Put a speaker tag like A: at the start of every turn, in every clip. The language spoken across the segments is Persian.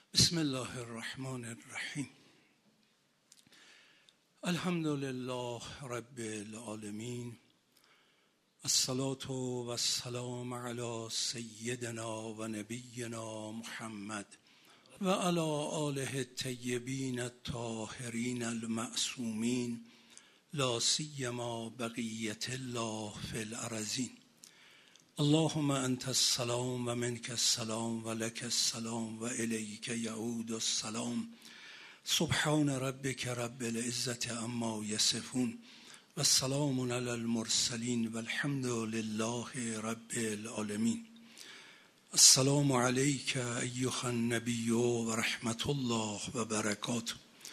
A: بسم الله الرحمن الرحیم. الحمد لله رب العالمین، الصلاة و السلام علی سیدنا و نبینا محمد و علی آله الطیبین الطاهرین المعصومین، لا سیما بقیة الله فی الارضین. اللهم انت السلام و منک السلام و لک السلام و الیک یعود السلام. سبحان ربک رب العزة عما یصفون و السلام علی المرسلین و الحمد لله رب العالمین. السلام علیک ایها النبی و رحمت الله و برکاته.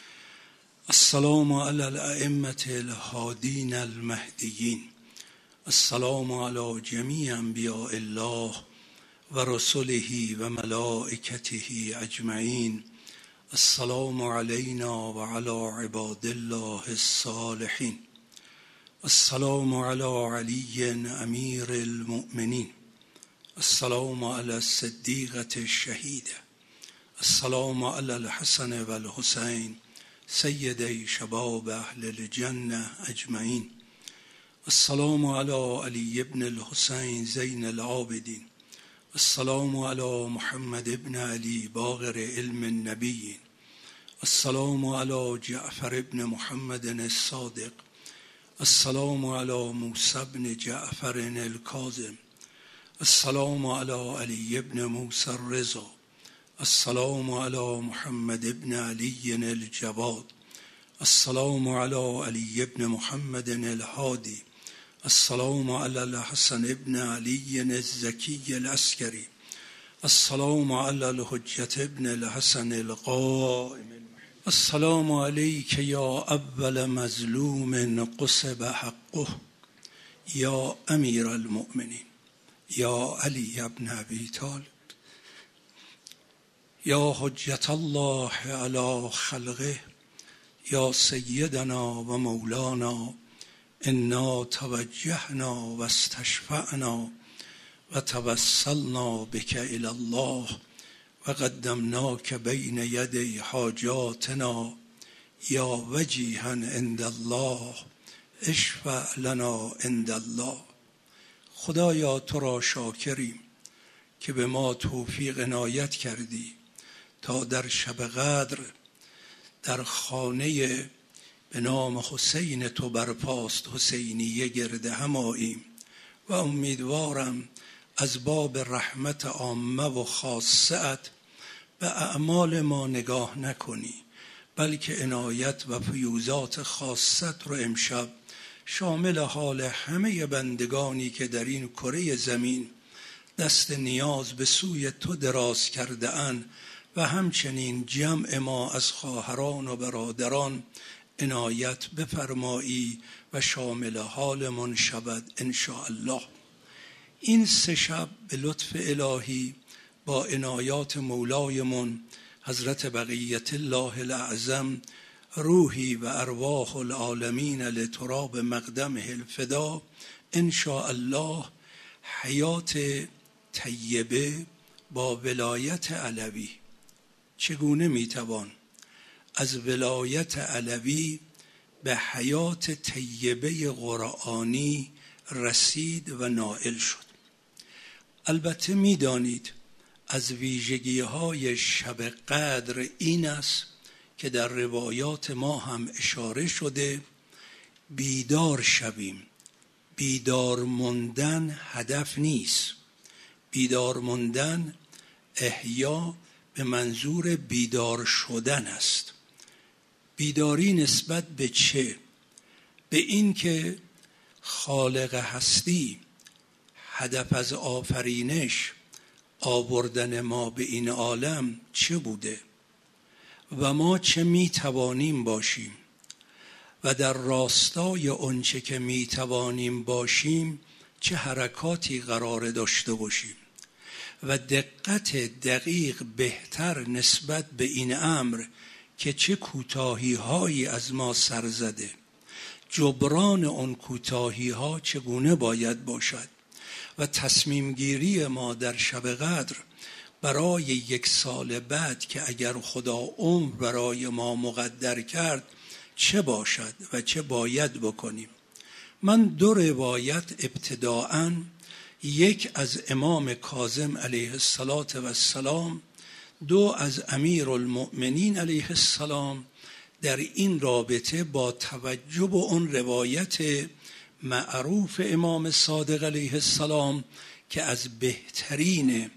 A: السلام علی الائمة الهادین المهدیین. السلام علی جمیع انبیاء الله و رسله و ملائکته اجمعین. السلام علینا و علی عباد الله الصالحین. السلام علی علی امیر المؤمنین. السلام علی الصدیقة الشهیده. السلام علی الحسن و الحسین سیدی شباب اهل الجنه اجمعین. السلام علی علی ابن الحسین زین العابدین. السلام علی محمد ابن علی باقر علم النبیین. السلام علی جعفر ابن محمد الصادق. السلام علی موسی ابن جعفر الکاظم. السلام علی علی ابن موسی الرضا. السلام علی محمد ابن علی الجواد. السلام علی علی ابن محمد الهادی. السلام علی الحسن ابن علی الزکی العسکری. السلام علی الحجة ابن الحسن القائم. السلام علیک یا اول مظلوم قصب حقه یا امیر المؤمنین یا علی ابن ابی طالب یا حجة الله علی خلقه یا سیدنا و مولانا. انا توجهنا و استشفعنا و توسلنا بک الی الله و قدمناک بین یدی حاجاتنا یا وجیها عند الله اشفع لنا عند الله. خدایا تو را شاکریم که به ما توفیق عنایت کردی تا در شب قدر در خانه به نام حسین تو برپاست حسینیه گرد هم آییم و امیدوارم از باب رحمت عامه و خاصت به اعمال ما نگاه نکنی، بلکه عنایت و فیوزات خاصت رو امشب شامل حال همه بندگانی که در این کره زمین دست نیاز به سوی تو دراز کرده اند و همچنین جمع ما از خواهران و برادران عنایت بفرمایی و شامل حالمون شود ان شاء الله. این 3 شب به لطف الهی با عنایات مولایمون حضرت بقیت الله الاعظم روحی و ارواح العالمین لتراب مقدمه الفدا ان شاء الله حیات طیبه با ولایت علوی. چگونه میتوان از ولایت علوی به حیات طیبه قرآنی رسید و نائل شد؟ البته میدانید از ویژگی‌های شب قدر این است که در روایات ما هم اشاره شده بیدار شویم. بیدار موندن هدف نیست. بیدار موندن احیا به منظور بیدار شدن است. بیداری نسبت به چه؟ به این که خالق هستی هدف از آفرینش آوردن ما به این عالم چه بوده و ما چه می توانیم باشیم و در راستای آنچه که می توانیم باشیم چه حرکاتی قرار داشته باشیم و دقت دقیق بهتر نسبت به این امر که چه کوتاهی هایی از ما سر زده، جبران آن کوتاهی ها چگونه باید باشد و تصمیم گیری ما در شب قدر برای 1 سال بعد که اگر خدا عمر برای ما مقدر کرد چه باشد و چه باید بکنیم. من 2 روایت ابتداءً، یک از امام کاظم علیه السلام، 2 از امیرالمؤمنین علیه السلام، در این رابطه با توجه به اون روایت معروف امام صادق علیه السلام که از بهترین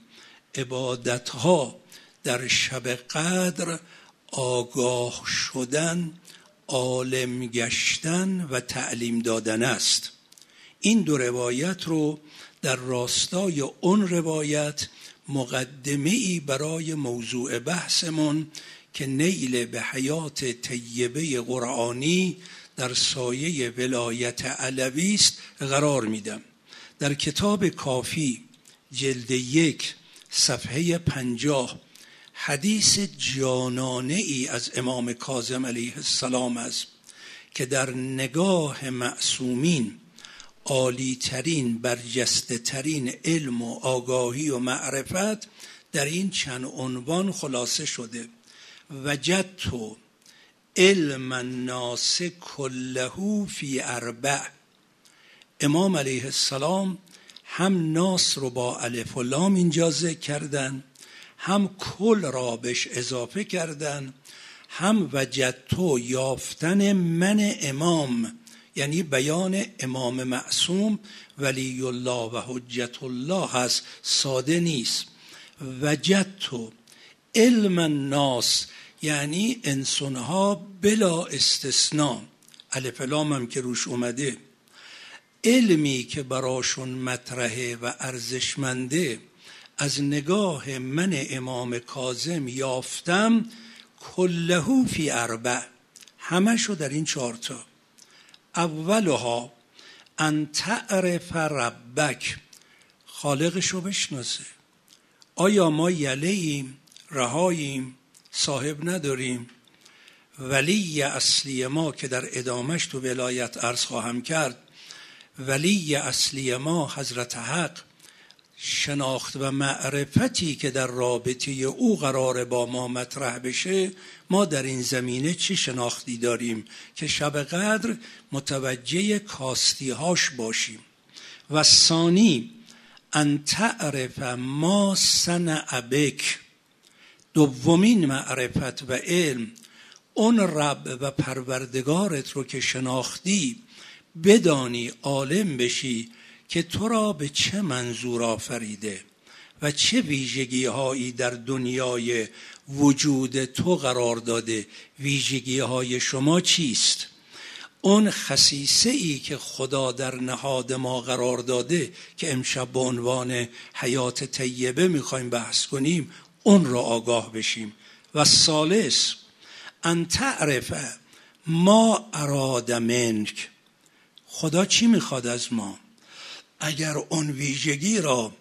A: عبادتها در شب قدر آگاه شدن، عالم گشتن و تعلیم دادن است. این 2 روایت رو در راستای اون روایت مقدمه‌ای برای موضوع بحثمون که نیل به حیات طیبه قرآنی در سایه ولایت علوی است قرار میدم. در کتاب کافی جلد 1 صفحه 50 حدیث جانانه ای از امام کاظم علیه السلام است که در نگاه معصومین عالی ترین برجسته ترین علم و آگاهی و معرفت در این چند عنوان خلاصه شده: وجدت علم الناس کله فی 4. امام علیه السلام هم ناس رو با الف و لام اینجا ذکر کردن، هم کل را بهش اضافه کردن، هم وجدت یافتن من امام، یعنی بیان امام معصوم ولی الله و حجت الله هست، ساده نیست. وجدت علم الناس یعنی انسانها بلا استثناء، الف لام هم که روش اومده، علمی که براشون مطرحه و ارزشمنده از نگاه من امام کاظم یافتم، کله فی 4، همشو در این 4 تا. اولها ان تعرف ربک، خالقشو بشناسه. آیا ما یله‌ایم، رهاییم، صاحب نداریم؟ ولی اصلی ما که در ادامش تو ولایت عرض خواهم کرد، ولی اصلی ما حضرت حق، شناخت و معرفتی که در رابطه او قراره با ما مطرح بشه، ما در این زمینه چه شناختی داریم که شب قدر متوجه کاستیهاش باشیم. و ثانی ان تعرف ما صنع بک، دومین معرفت و علم اون رب و پروردگارت رو که شناختی بدانی، عالم بشی که تو را به چه منظور آفریده و چه ویژگی هایی در دنیای وجود تو قرار داده. ویژگی های شما چیست؟ اون خصیصه ای که خدا در نهاد ما قرار داده که امشب به عنوان حیات طیبه میخوایم بحث کنیم، اون را آگاه بشیم. و ثالث ان تعرف ما اراد منک، خدا چی میخواد از ما؟ اگر اون ویژگی را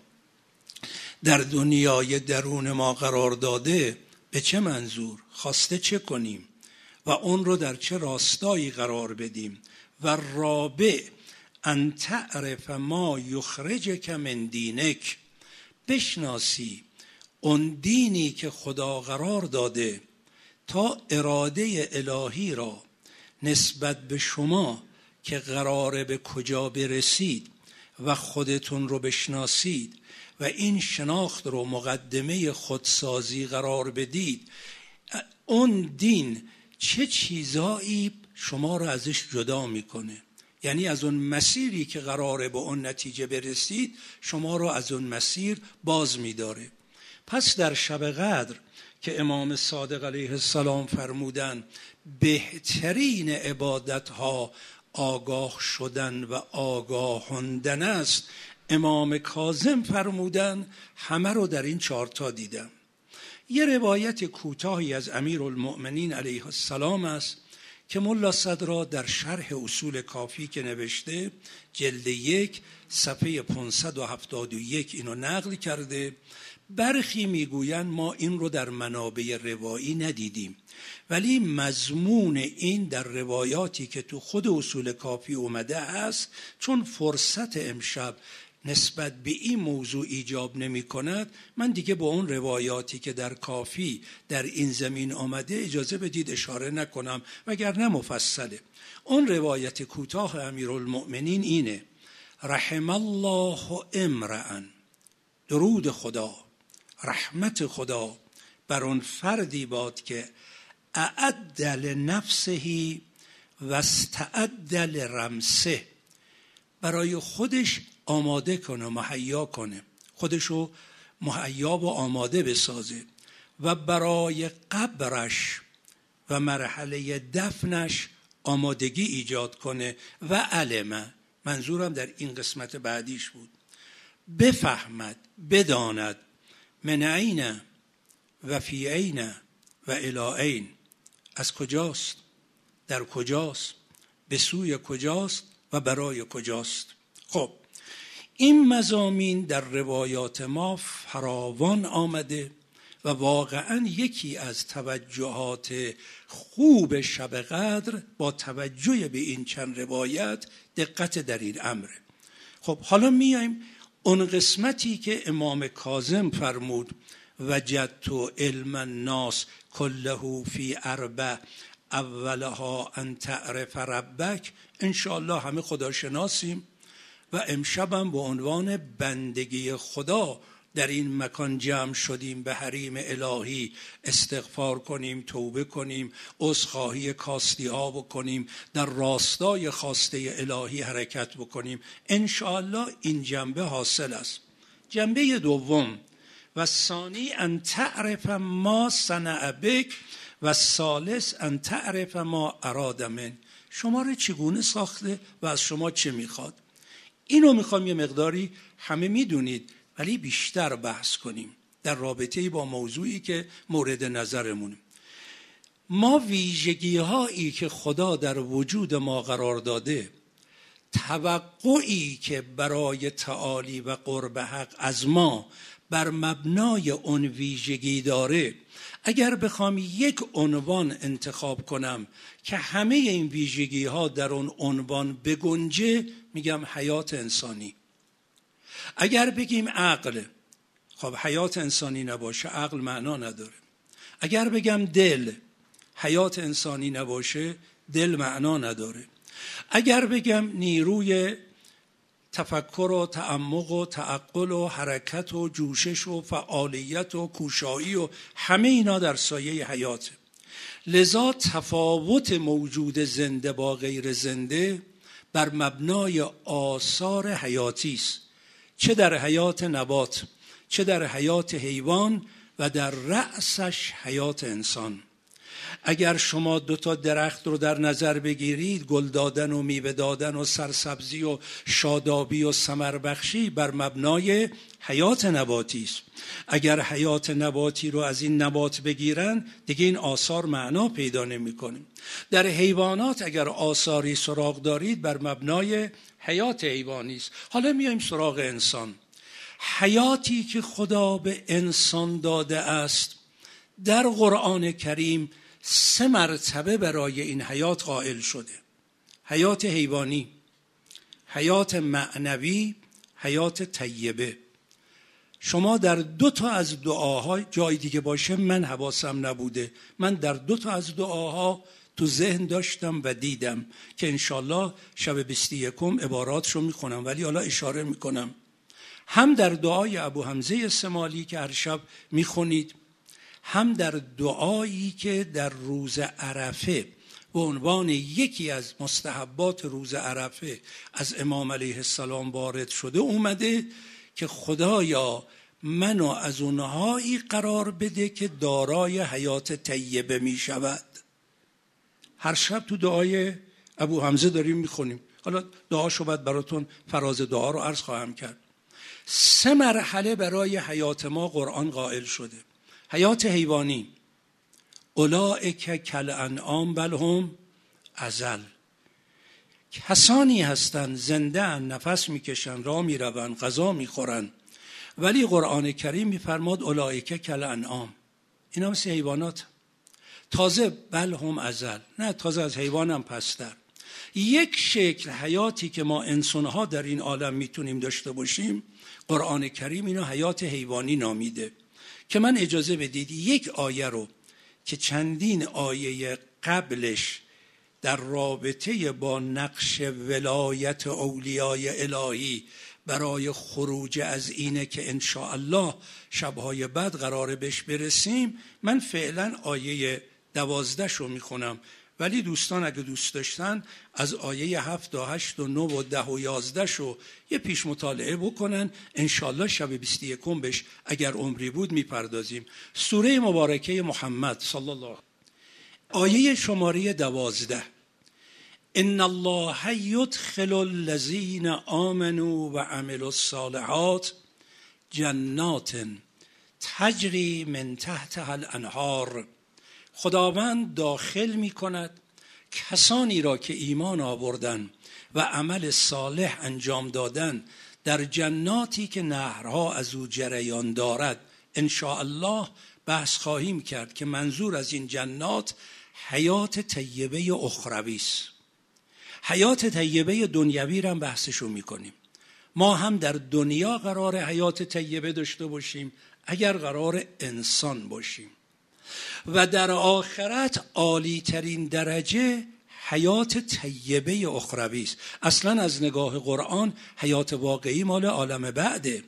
A: در دنیای درون ما قرار داده، به چه منظور خواسته چه کنیم و اون رو در چه راستایی قرار بدیم. و رابع ان تعرف ما یخرجک من دینک، بشناسی اون دینی که خدا قرار داده تا اراده الهی را نسبت به شما که قراره به کجا برسید و خودتون رو بشناسید و این شناخت رو مقدمه خودسازی قرار بدید. اون دین چه چیزایی شما رو ازش جدا میکنه، یعنی از اون مسیری که قراره به اون نتیجه برسید شما رو از اون مسیر باز میداره. پس در شب قدر که امام صادق علیه السلام فرمودن بهترین عبادتها آگاه شدن و آگاهاندن است، امام کاظم فرمودن همه رو در این 4 تا دیدم. یه روایت کوتاهی از امیرالمؤمنین علیه السلام است که ملا صدرا در شرح اصول کافی که نوشته جلد 1 صفحه 571 اینو نقل کرده. برخی میگوین ما این رو در منابع روایی ندیدیم، ولی مضمون این در روایاتی که تو خود اصول کافی اومده است. چون فرصت امشب نسبت به این موضوع ایجاب نمی کند، من دیگه با اون روایاتی که در کافی در این زمین آمده اجازه بدید اشاره نکنم وگرنه مفصله. اون روایت کوتاه امیرالمؤمنین اینه: رحم الله امرأ، درود خدا، رحمت خدا بر اون فردی باد که اعد لنفسه و استعد لرمسه، برای خودش آماده کنه، مهیا کنه، خودشو مهیا و آماده بسازه و برای قبرش و مرحله دفنش آمادگی ایجاد کنه. و علمه، منظورم در این قسمت بعدیش بود، بفهمد، بداند، من عین و فی عین و الی عین، از کجاست، در کجاست، به سوی کجاست و برای کجاست. خب این مضامین در روایات ما فراوان آمده و واقعا یکی از توجهات خوب شب قدر با توجه به این چند روایت دقت در این امره. خب حالا میایم اون قسمتی که امام کاظم فرمود وجدت علم الناس کله فی اربع اولها ان تعرف ربک. انشاءالله همه خداشناسیم و امشبم به عنوان بندگی خدا در این مکان جمع شدیم، به حریم الهی استغفار کنیم، توبه کنیم، عذرخواهی کاستی ها بکنیم، در راستای خواسته الهی حرکت بکنیم. انشاءالله این جنبه حاصل است. جنبه دوم و ثانی ان تعرف ما صنع بک و ثالث ان تعرف ما اراد من، شما رو چگونه ساخته و از شما چه میخواد. اینو میخوام یه مقداری، همه میدونید ولی بیشتر بحث کنیم در رابطه با موضوعی که مورد نظرمونه. ما ویژگی هایی که خدا در وجود ما قرار داده، توقعی که برای تعالی و قرب حق از ما بر مبنای اون ویژگی داره، اگر بخوام یک عنوان انتخاب کنم که همه این ویژگی ها در اون عنوان بگنجه، میگم حیات انسانی. اگر بگیم عقل، خب حیات انسانی نباشه عقل معنا نداره. اگر بگم دل، حیات انسانی نباشه دل معنا نداره. اگر بگم نیروی تفکر و تعمق و تعقل و حرکت و جوشش و فعالیت و کوشایی و همه اینا در سایه حیاته. لذا تفاوت موجود زنده با غیر زنده بر مبنای آثار حیاتی است، چه در حیات نبات، چه در حیات حیوان و در رأسش حیات انسان. اگر شما 2 درخت رو در نظر بگیرید، گل دادن و میوه دادن و سرسبزی و شادابی و ثمر بخشی بر مبنای حیات نباتی است. اگر حیات نباتی رو از این نبات بگیرن، دیگه این آثار معنا پیدا نمی‌کنه. در حیوانات اگر آثاری سراغ دارید، بر مبنای حیات حیوانی است. حالا میایم سراغ انسان. حیاتی که خدا به انسان داده است، در قرآن کریم 3 مرتبه برای این حیات قائل شده: حیات حیوانی، حیات معنوی، حیات طیبه. شما در 2 از دعاها، جای دیگه باشه من حواسم نبوده، من در 2 از دعاها تو ذهن داشتم و دیدم که انشالله شب 21 عباراتشو میخونم، ولی حالا اشاره میکنم. هم در دعای ابو حمزه سمالی که هر شب میخونید، هم در دعایی که در روز عرفه به عنوان یکی از مستحبات روز عرفه از امام علیه السلام وارد شده اومده که خدایا منو از اونهایی قرار بده که دارای حیات طیبه می شود. هر شب تو دعای ابو حمزه داریم میخونیم. حالا دعاشو بعد براتون فراز دعا رو عرض خواهم کرد. 3 مرحله برای حیات ما قرآن قائل شده. حیات حیوانی، اولئک کالانعام بل هم اضل، کسانی هستند زنده اند، نفس میکشن، راه میروند، غذا میخورن، ولی قرآن کریم میفرماد اولئک کالانعام، اینا مثل حیوانات. تازه بل هم اضل، نه تازه از حیوانم پستر. یک شکل حیاتی که ما انسان‌ها در این عالم میتونیم داشته باشیم، قرآن کریم اینو حیات حیوانی نامیده. که من اجازه بدید یک آیه رو که چندین آیه قبلش در رابطه با نقش ولایت اولیای الهی برای خروج از اینه که انشاءالله شبهای بعد قراره بهش برسیم، من فعلا آیه 12 رو میخونم، ولی دوستان اگه دوست داشتن از آیه 7 و 8 و 9 و 10 و 11 رو یه پیش مطالعه بکنن، انشاءالله شب 21 بهش اگر عمری بود میپردازیم. سوره مبارکه محمد صلی الله آیه شماره 12: ان الله یدخل الذین آمنوا و عملوا الصالحات جنات تجری من تحتها الانهار. خداوند داخل می کند کسانی را که ایمان آوردن و عمل صالح انجام دادن در جناتی که نهرها از او جریان دارد. انشاءالله بحث خواهیم کرد که منظور از این جنات حیات طیبه اخروی است. حیات طیبه دنیوی را هم بحثشو میکنیم. ما هم در دنیا قرار حیات طیبه داشته باشیم اگر قرار انسان باشیم، و در آخرت عالی ترین درجه حیات طیبه اخروی است. اصلا از نگاه قرآن حیات واقعی مال عالم بعده.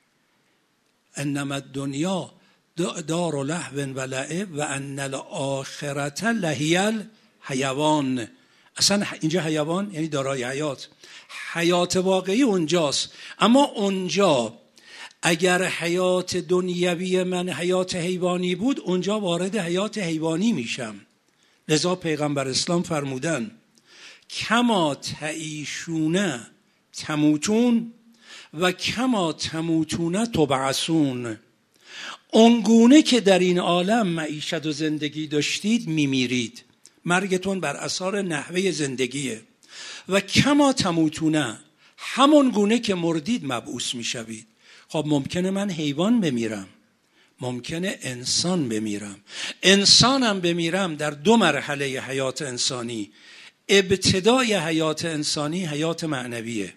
A: انما الدنیا دار لهو و لعب و ان الاخرة لهی الحیوان. اصلا اینجا حیوان یعنی دارای حیات، حیات واقعی اونجاست. اما اونجا اگر حیات دنیوی من حیات حیوانی بود، اونجا وارد حیات حیوانی میشم. لذا پیغمبر اسلام فرمودن کما تعیشون تموتون و کما تموتون تبعثون. اونگونه که در این عالم معیشت و زندگی داشتید میمیرید، مرگتون بر اثر نحوه زندگیه. و کما تموتون، همون گونه که مردید مبعوث میشوید. خب ممکنه من حیوان بمیرم، ممکنه انسان بمیرم. انسانم بمیرم در دو مرحله حیات انسانی. ابتدای حیات انسانی حیات معنویه،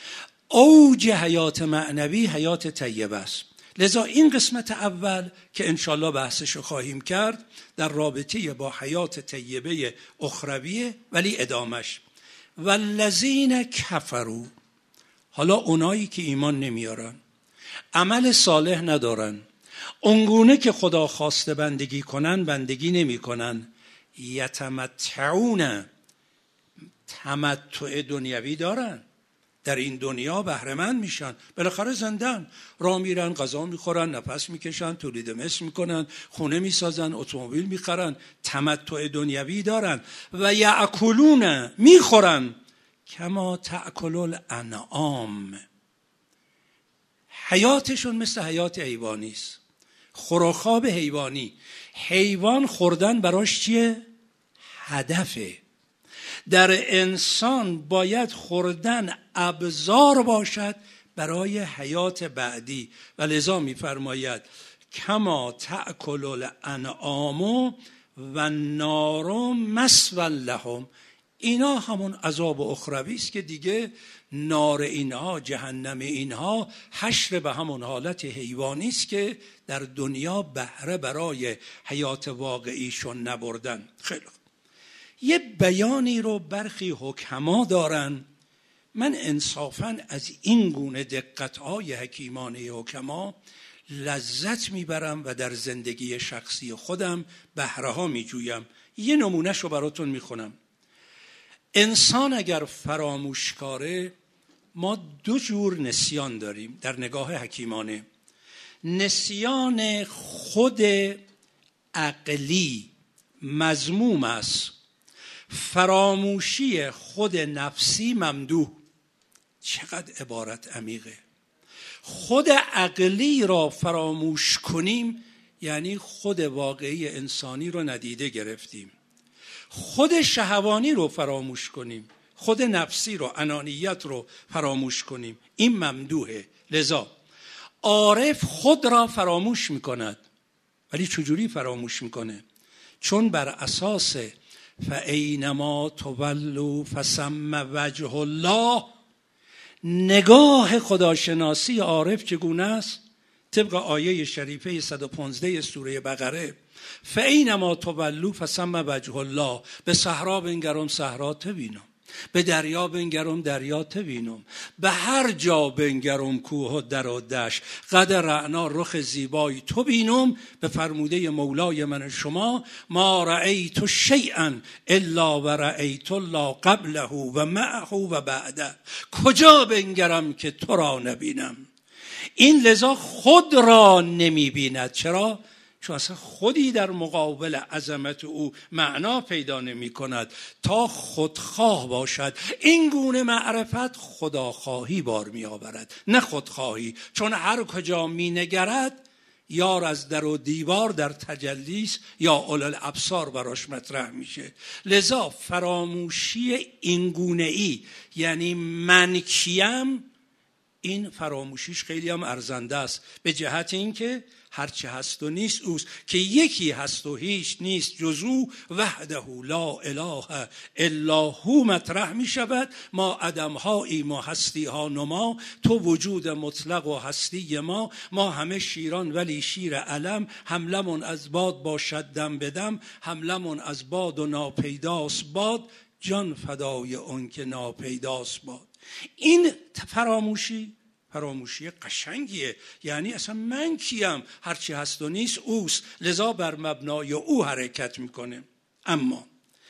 A: اوج حیات معنوی حیات طیبه است. لذا این قسمت اول که انشالله بحثشو خواهیم کرد در رابطه با حیات طیبه اخرویه، ولی ادامش والذین کفروا. حالا اونایی که ایمان نمیارن، عمل صالح ندارن، اونگونه که خدا خواسته بندگی کنن بندگی نمی کنن، یتمتعون، تمتع دنیوی دارن، در این دنیا بهره‌مند میشن، بالاخره زندن، راه میرن، غذا میخورن، نفس میکشن، تولید مثل میکنن، خونه میسازن، اتومبیل میخرن، تمتع دنیوی دارن. و یاکلون، میخورن، کما تأکل الانعام. حیاتشون مثل حیات حیوانی است، خوراخواب حیوانی. حیوان خوردن براش چیه؟ هدفه. در انسان باید خوردن ابزار باشد برای حیات بعدی. و لذا می‌فرماید کما تأکل الانعام و النار مثوی لهم. اینا همون عذاب اخروی است که دیگه نار اینها، جهنم اینها حشر به همون حالت حیوانی است که در دنیا بهره برای حیات واقعیشون نبردن. خیلی خوب. یه بیانی رو برخی حکما دارن. من انصافاً از این گونه دقت‌های حکیمانه حکما لذت میبرم و در زندگی شخصی خودم بهره‌ها میجویم. یه نمونهش رو براتون میخونم. انسان اگر فراموشکاره، ما دو جور نسیان داریم در نگاه حکیمانه. نسیان خود عقلی مذموم است، فراموشی خود نفسی ممدوح. چقدر عبارت عمیقه. خود عقلی را فراموش کنیم یعنی خود واقعی انسانی رو ندیده گرفتیم. خود شهوانی رو فراموش کنیم، خود نفسی رو، انانیت رو فراموش کنیم، این ممدوحه. لذا عارف خود را فراموش میکند. ولی چجوری فراموش میکنه؟ چون بر اساس فاینما تولوا فثم وجه الله. نگاه خداشناسی عارف چگونه است؟ طبق آیه شریفه 115 سوره بقره: فاینما تولوا فثم وجه الله. به صحرا بنگرم صحرا تبینم، به دریا بنگرم دریا تبینم، به هر جا بنگرم کوه و در و دشت قد رعنا رخ زیبای تو بینم. به فرموده مولای من شما: ما رأیت شیئا الا و رأیت الله قبله و معه و بعده. کجا بنگرم که تو را نبینم؟ این لذا خود را نمی بیند. چرا؟ چون اصلا خودی در مقابل عظمت او معنا پیدا نمی کند تا خودخواه باشد. این گونه معرفت خداخواهی بار می آورد، نه خودخواهی. چون هر کجا می نگرد یار از در و دیوار در تجلیس یا اولوالابصار براش مطرح میشه. لذا فراموشی این گونه ای، یعنی من کیم، این فراموشیش خیلی هم ارزنده است، به جهت اینکه هرچه هست و نیست اوست، که یکی هست و هیچ نیست جز او، وحده لا اله الا هو مطرح می شود. ما عدم هایی ما هستی ها نما، تو وجود مطلق و هستی ما همه شیران ولی شیر علم. حملمون از باد باشد دم بدم، حملمون از باد و ناپیداست باد، جان فدای اون که ناپیداست باد. این فراموشی قشنگیه، یعنی اصلا من کیم؟ هرچی هست و نیست اوست، لذا بر مبنای او حرکت میکنه. اما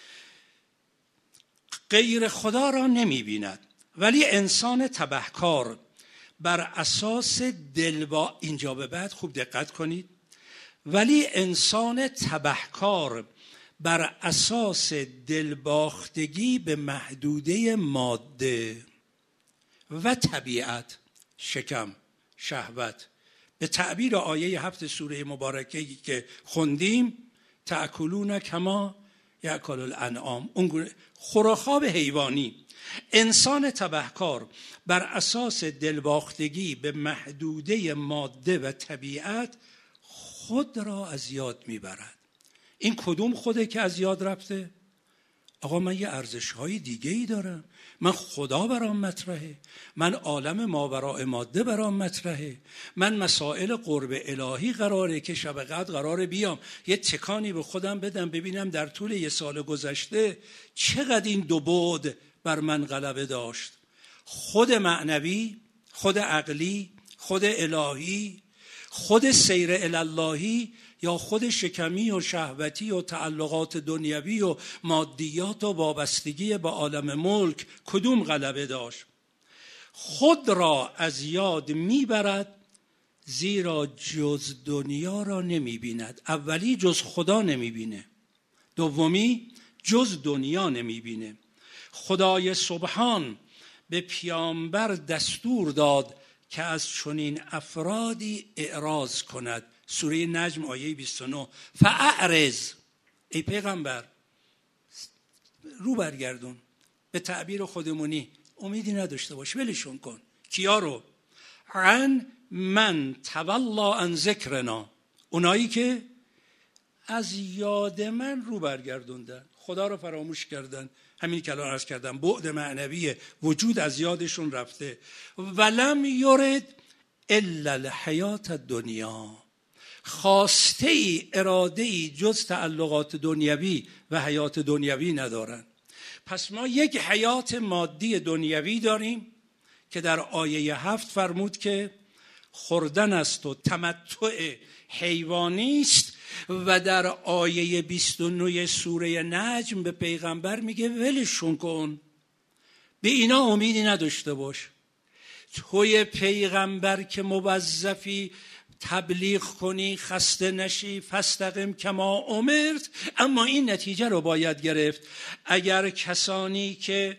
A: غیر خدا را نمی بیند. ولی انسان تبهکار بر اساس اینجا به بعد خوب دقت کنید، ولی انسان تبهکار بر اساس دلباختگی به محدوده ماده و طبیعت، شکم، شهوت، به تعبیر آیه 7 سوره مبارکه که خوندیم: تأکلون کما یأکل الانعام، اون خوراخواب حیوانی. انسان تبهکار بر اساس دلباختگی به محدوده ماده و طبیعت خود را از یاد میبرد. این کدوم خوده که از یاد رفته؟ آقا من یه ارزش‌های دیگه‌ای دارم، من خدا برام مطرحه، من عالم ماوراء ماده برام مطرحه، من مسائل قرب الهی قراره که شب قدر قراره بیام یه تکانی به خودم بدم ببینم در طول یه سال گذشته چقدر این دو بعد بر من غلبه داشت. خود معنوی، خود عقلی، خود الهی، خود سیر الالهی، یا خود شکمی و شهوتی و تعلقات دنیوی و مادیات و وابستگی به عالم ملک، کدوم غلبه داشت؟ خود را از یاد میبرد، زیرا جز دنیا را نمیبیند. اولی جز خدا نمیبینه، دومی جز دنیا نمیبینه. خدای سبحان به پیامبر دستور داد که از چنین افرادی اعراض کند. سوره نجم آیه 29: فاعرض، ای پیغمبر رو برگردون. به تعبیر خودمونی امیدی نداشته باش، ولشون کن. کیا رو؟ عن من تولا عن ذکرنا، اونایی که از یاد من رو برگردوندن، خدا رو فراموش کردن. همین که الان عرض کردم، بعد معنوی وجود از یادشون رفته. ولم یرد الا الحیات الدنیا، خواسته ای، اراده ای جز تعلقات دنیوی و حیات دنیوی ندارن. پس ما یک حیات مادی دنیوی داریم که در آیه 7 فرمود که خوردن است و تمتع حیوانی است، و در آیه 29 سوره نجم به پیغمبر میگه ولشون کن، به اینا امیدی نداشته باش. توی پیغمبر که موظفی تبلیغ کنی، خسته نشی، فاستقم کما امرت. اما این نتیجه رو باید گرفت: اگر کسانی که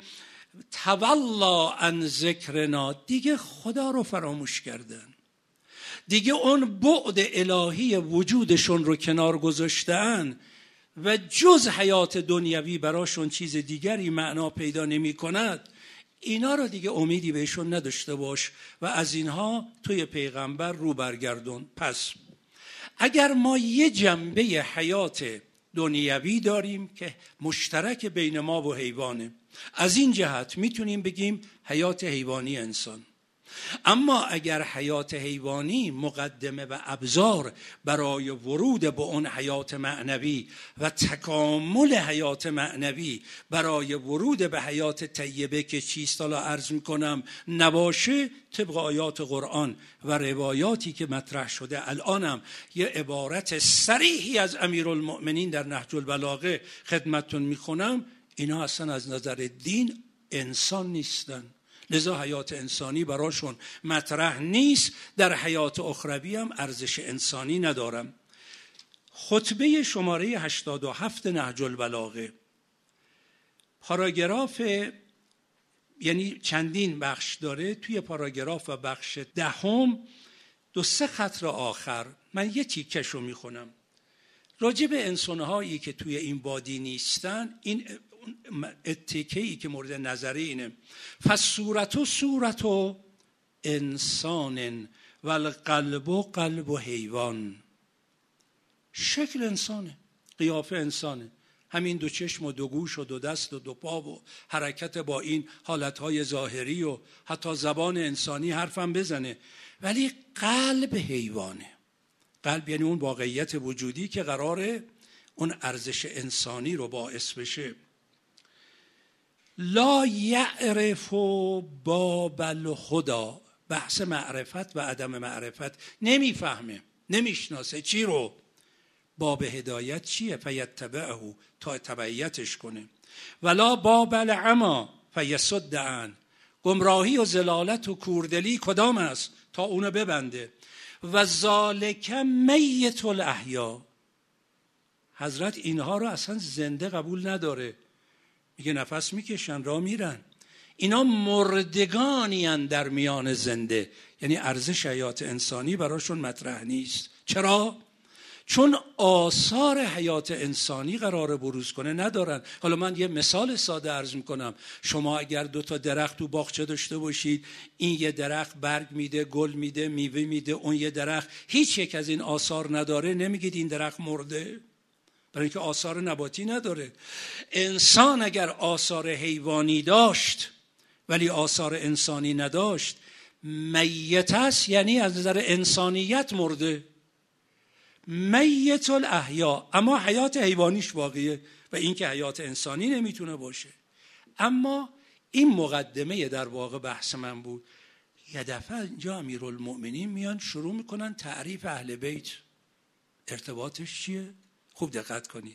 A: تولا عن ذکرنا دیگه خدا رو فراموش کردن، دیگه اون بعد الهی وجودشون رو کنار گذاشتن و جز حیات دنیوی براشون چیز دیگری معنا پیدا نمی کند، اینا رو دیگه امیدی بهشون نداشته باش و از اینها توی پیغمبر رو برگردون. پس اگر ما یه جنبه حیات دنیوی داریم که مشترک بین ما و حیوانه. از این جهت میتونیم بگیم حیات حیوانی انسان. اما اگر حیات حیوانی مقدمه و ابزار برای ورود به اون حیات معنوی و تکامل حیات معنوی برای ورود به حیات طیبه که چیست حالا عرض میکنم نباشه، طبق آیات قرآن و روایاتی که مطرح شده، الانم یه عبارت صریحی از امیرالمؤمنین در نهج البلاغه خدمتتون میخونم، اینا اصلا از نظر دین انسان نیستن، لذا حیات انسانی براشون مطرح نیست، در حیات اخروی هم ارزش انسانی ندارم. خطبه شماره 87 نهج البلاغه، پاراگراف، یعنی چندین بخش داره، توی پاراگراف و بخش 10 2-3 خط آخر من یه تیکشو میخونم راجع به انسانهایی که توی این وادی نیستن. این اتکه‌ای که مورد نظره اینه: فالصورت صورت انسان والقلب قلب حیوان. شکل انسانه، قیافه انسانه، همین 2 چشم و 2 گوش و 2 دست و 2 پا و حرکت با این حالتهای ظاهری و حتی زبان انسانی حرفم بزنه، ولی قلب حیوانه. قلب یعنی اون واقعیت وجودی که قراره اون ارزش انسانی رو باعث بشه. لا یعرف باب الهدی، بحث معرفت و عدم معرفت، نمیفهمه، نمیشناسه چی رو؟ باب هدایت چیه؟ فیتبعه، تا تبعیتش کنه. ولا باب العمی فیصد عنه، گمراهی و ضلالت و کوردلی کدام است؟ تا اونو ببنده. و ذالک میت الاحیا، حضرت اینها رو اصلا زنده قبول نداره، میگه نفس میکشن راه میرن، اینا مردگانی ان در میان زنده، یعنی ارزش حیات انسانی براشون مطرح نیست. چرا؟ چون آثار حیات انسانی قراره بروز کنه ندارن. حالا من یه مثال ساده عرض میکنم. شما اگر 2 تا درخت تو باغچه داشته باشید، این یه درخت برگ میده، گل میده، میوه میده، اون یه درخت هیچ یک از این آثار نداره، نمیگید این درخت مرده؟ برای اینکه آثار نباتی نداره. انسان اگر آثار حیوانی داشت ولی آثار انسانی نداشت، میت است، یعنی از نظر انسانیت مرده. میت الاحیا، اما حیات حیوانیش باقیه و این که حیات انسانی نمیتونه باشه. اما این مقدمه در واقع بحث من بود. یه دفعه اینجا امیرالمؤمنین میان شروع میکنن تعریف اهل بیت. ارتباطش چیه؟ خوب دقت کنید.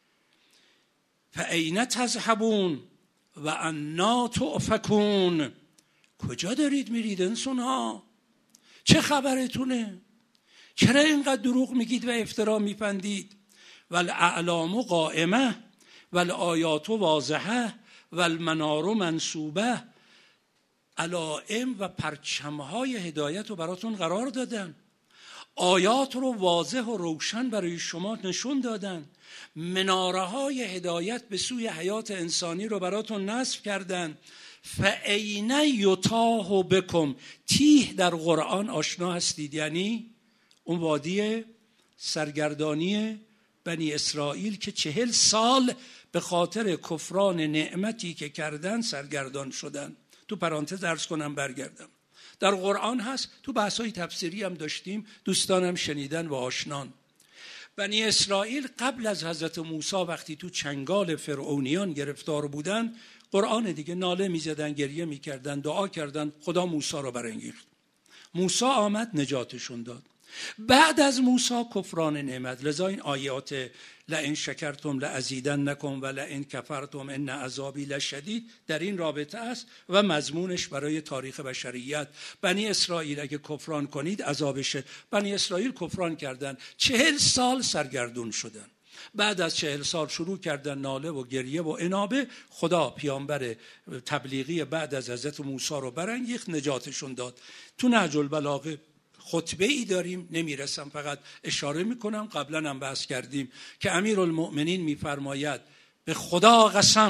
A: فاین تذهبون و انا تؤفکون، کجا دارید میرید انسان ها؟ چه خبرتونه؟ چرا اینقدر دروغ میگید و افترا میپندید؟ والاعلام قائمه والآیات واضحه والمنار منصوبه، علائم و پرچمهای هدایت رو براتون قرار دادن، آیات رو واضح و روشن برای شما نشون دادن، مناره های هدایت به سوی حیات انسانی رو براتون نصب کردن. فاین یتاه بکم، تیه در قرآن آشنا هستید، یعنی اون وادی سرگردانی بنی اسرائیل که 40 سال به خاطر کفران نعمتی که کردن سرگردان شدن. تو پرانتز عرض کنم برگردم، در قرآن هست، تو بحث‌های تفسیری هم داشتیم، دوستانم شنیدن و آشنان. بنی اسرائیل قبل از حضرت موسی وقتی تو چنگال فرعونیان گرفتار بودن، قرآن دیگه، ناله می‌زدن، گریه می‌کردن، دعا کردن، خدا موسی رو برانگیخت. موسی آمد نجاتشون داد. بعد از موسی کفران نعمت، لذا این آیات لئن شکرتم لازیدنکم و لئن کفرتم ان عذابی لشدید در این رابطه است و مضمونش برای تاریخ بشریت. بنی اسرائیل اگه کفران کنید عذابشه. بنی اسرائیل کفران کردن، 40 سال سرگردون شدن. بعد از 40 سال شروع کردن ناله و گریه و انابه. خدا پیامبر تبلیغی بعد از حضرت موسی رو برانگیخت، نجاتشون داد. تو نهج البلاغه خطبه ای داریم، نمیرسم، فقط اشاره میکنم، قبلا هم بحث کردیم که امیرالمؤمنین میفرماید به خدا قسم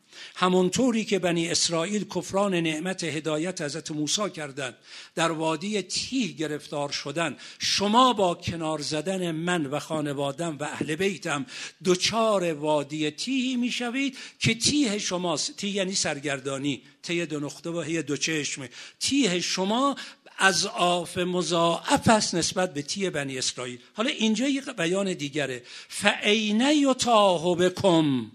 A: همونطوری که بنی اسرائیل کفران نعمت هدایت حضرت موسی کردند، در وادی تیه گرفتار شدن، شما با کنار زدن من و خانوادم و اهل بیتم دچار وادی تیه میشوید که تیه شماست. تیه یعنی سرگردانی، تیه دو نقطه و هی دو چشمه. تیه شما اضعاف مضاعف است نسبت به تیه بنی اسرائیل. حالا اینجا یک بیان دیگره، فَأَیْنَ یُتَاهُ بِکُمْ،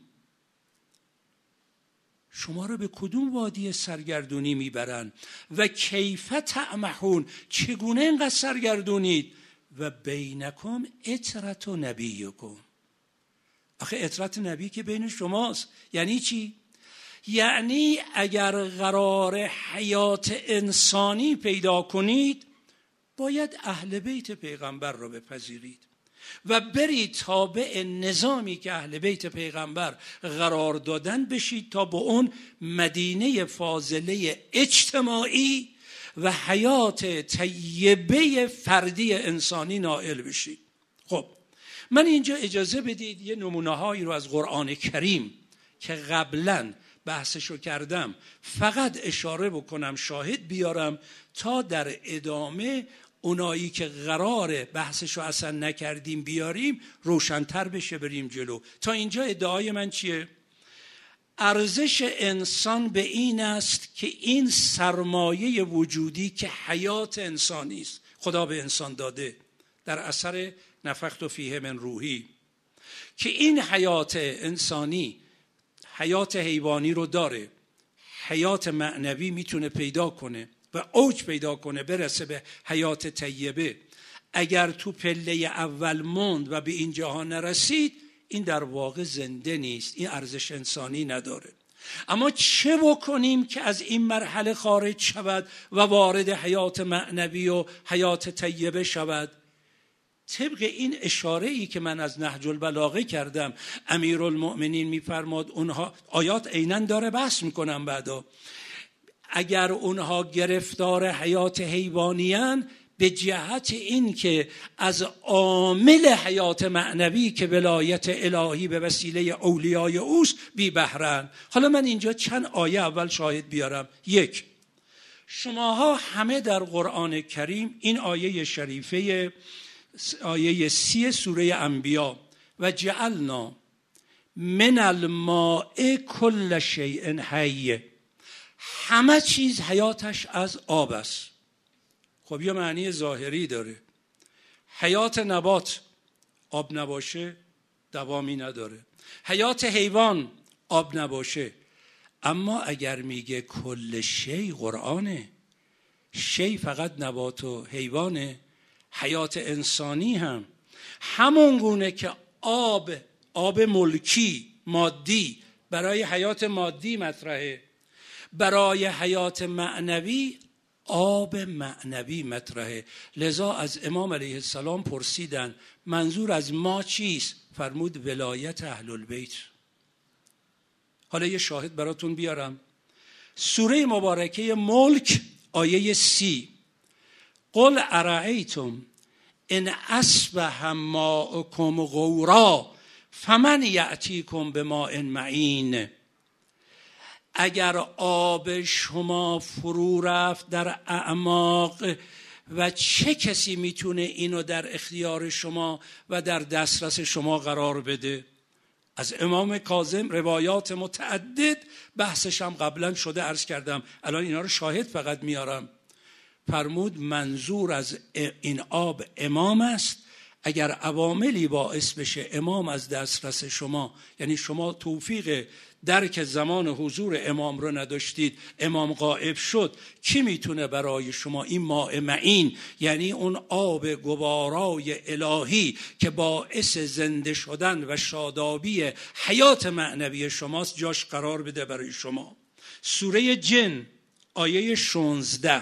A: شما رو به کدوم وادی سرگردونی میبرن؟ و کیف تعمحون، چگونه اینقدر سرگردونید؟ و بینکم عترة نبیکم، آخه عترت نبی که بین شماست. یعنی چی؟ یعنی اگر قرار حیات انسانی پیدا کنید باید اهل بیت پیغمبر رو بپذیرید و برید تابع نظامی که اهل بیت پیغمبر قرار دادن بشید تا به اون مدینه فاضله اجتماعی و حیات طیبه فردی انسانی نائل بشید. خب من اینجا اجازه بدید یه نمونه هایی رو از قرآن کریم که قبلا بحثشو کردم فقط اشاره بکنم، شاهد بیارم تا در ادامه اونایی که قراره بحثشو اصلا نکردیم بیاریم روشن‌تر بشه، بریم جلو. تا اینجا ادعای من چیه؟ ارزش انسان به این است که این سرمایه وجودی که حیات انسانی است خدا به انسان داده در اثر نفخت فیه من روحی، که این حیات انسانی حیات حیوانی رو داره، حیات معنوی میتونه پیدا کنه و اوج پیدا کنه برسه به حیات طیبه. اگر تو پله اول موند و به این جهان نرسید این در واقع زنده نیست، این ارزش انسانی نداره. اما چه بکنیم که از این مرحله خارج شود و وارد حیات معنوی و حیات طیبه شود؟ طبق این اشاره‌ای که من از نهج البلاغه کردم، امیرالمؤمنین میفرماد اونها، آیات عیناً داره بحث میکنم بعدا، اگر اونها گرفتار حیات حیوانیان به جهت این که از عامل حیات معنوی که ولایت الهی به وسیله اولیای اوست بی بهرن. حالا من اینجا چند آیه اول شاهد بیارم. یک، شماها همه در قرآن کریم این آیه شریفه آیه 30 سوره انبیا، و جعلنا من الماء کل شیء حی، همه چیز حیاتش از آب است. خب یه معنی ظاهری داره، حیات نبات آب نباشه دوامی نداره، حیات حیوان آب نباشه. اما اگر میگه کل شی قرآنه، شی فقط نبات و حیوانه، حیات انسانی هم همون گونه که آب ملکی مادی برای حیات مادی مطرحه، برای حیات معنوی آب معنوی مطرحه. لذا از امام علیه السلام پرسیدن منظور از ما چیست؟ فرمود ولایت اهل البیت. حالا یه شاهد براتون بیارم، سوره مبارکه ملک آیه 30، قل ارأیتم ان اصبح ماؤکم غورا فمن یأتیکم بماء معین، اگر آب شما فرو رفت در اعماق و چه کسی میتونه اینو در اختیار شما و در دسترس شما قرار بده؟ از امام کاظم روایات متعدد بحثش هم قبلا شده، عرض کردم، الان اینا رو شاهد فقط میارم. فرمود منظور از این آب امام است، اگر عواملی باعث بشه امام از دسترس شما، یعنی شما توفیق درک زمان حضور امام رو نداشتید، امام غائب شد، کی میتونه برای شما این ماء معین، یعنی اون آب گوارای الهی که باعث زنده شدن و شادابی حیات معنوی شماست، جاش قرار بده برای شما؟ سوره جن آیه 16،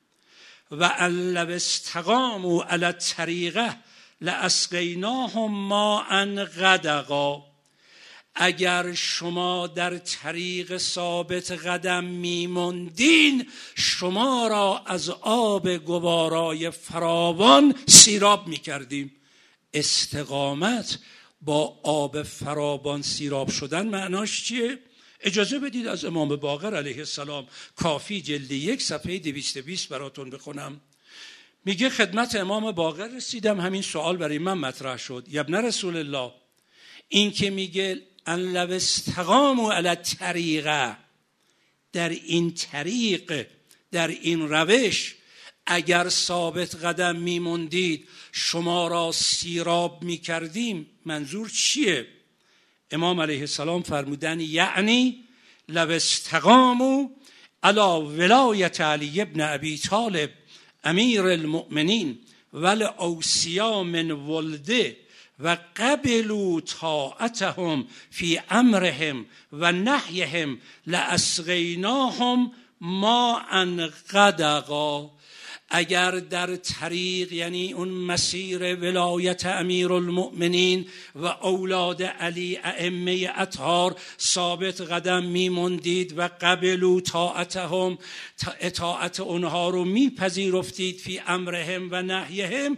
A: و ان لو استقاموا علی الطریقه لاسقیناهم ماء غدقا، اگر شما در طریق ثابت قدم میموندین شما را از آب گوارای فراوان سیراب میکردیم. استقامت با آب فراوان سیراب شدن معناش چیه؟ اجازه بدید از امام باقر علیه السلام کافی جلد 1 صفحه 220 براتون بخونم. میگه خدمت امام باقر رسیدم، همین سوال برای من مطرح شد. یا ابن رسول الله، این که میگه ان لو استقاموا علی الطریقه، در این طریق، در این روش اگر ثابت قدم میموندید شما را سیراب میکردیم، منظور چیه؟ امام علیه السلام فرمودن یعنی لو استقاموا علی ولایت علی ابن ابی طالب امیر المؤمنین والاوصیا من ولده و قبلوا طاعتهم فی امرهم و نهیهم لاسقیناهم ماء غدقا. اگر در طریق، یعنی اون مسیر ولایت امیر المؤمنین و اولاد علی ائمه اطهار ثابت قدم میموندید و قبلوا طاعتهم، اطاعت اونها رو میپذیرفتید، فی امرهم و نهیهم